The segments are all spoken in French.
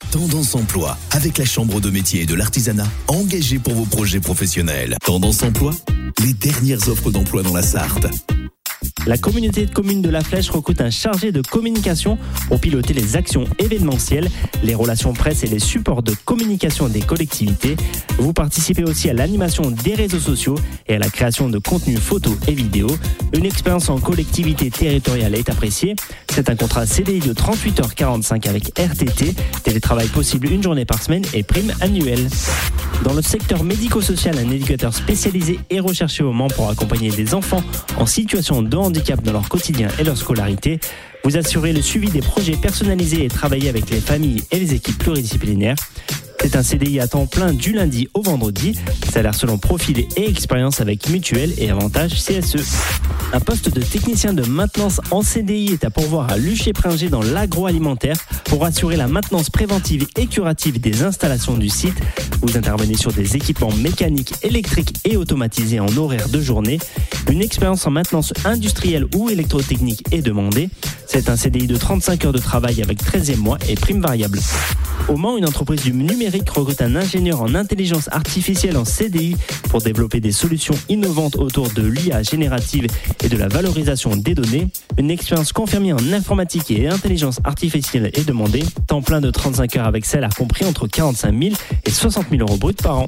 Tendance Emploi, avec la Chambre de métier et de l'artisanat, engagée pour vos projets professionnels. Tendance Emploi, les dernières offres d'emploi dans la Sarthe. La communauté de communes de La Flèche recrute un chargé de communication pour piloter les actions événementielles, les relations presse et les supports de communication des collectivités. Vous participez aussi à l'animation des réseaux sociaux et à la création de contenus photos et vidéos. Une expérience en collectivité territoriale est appréciée. C'est un contrat CDI de 38h45 avec RTT, télétravail possible une journée par semaine et prime annuelle. Dans le secteur médico-social, un éducateur spécialisé est recherché au Mans pour accompagner des enfants en situation de handicap dans leur quotidien et leur scolarité. Vous assurez le suivi des projets personnalisés et travaillez avec les familles et les équipes pluridisciplinaires. C'est un CDI à temps plein du lundi au vendredi. Salaire selon profil et expérience avec mutuelle et avantages CSE. Un poste de technicien de maintenance en CDI est à pourvoir à Luché-Pringé dans l'agroalimentaire pour assurer la maintenance préventive et curative des installations du site. Vous intervenez sur des équipements mécaniques, électriques et automatisés en horaire de journée. Une expérience en maintenance industrielle ou électrotechnique est demandée. C'est un CDI de 35 heures de travail avec 13e mois et prime variable. Au Mans, une entreprise du numérique recrute un ingénieur en intelligence artificielle en CDI pour développer des solutions innovantes autour de l'IA générative et de la valorisation des données. Une expérience confirmée en informatique et intelligence artificielle est demandée. Temps plein de 35 heures avec salaire compris entre 45 000 et 60 000 euros bruts par an.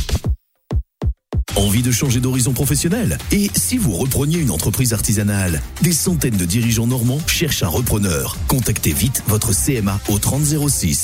Envie de changer d'horizon professionnel? Et si vous repreniez une entreprise artisanale? Des centaines de dirigeants normands cherchent un repreneur. Contactez vite votre CMA au 30 06.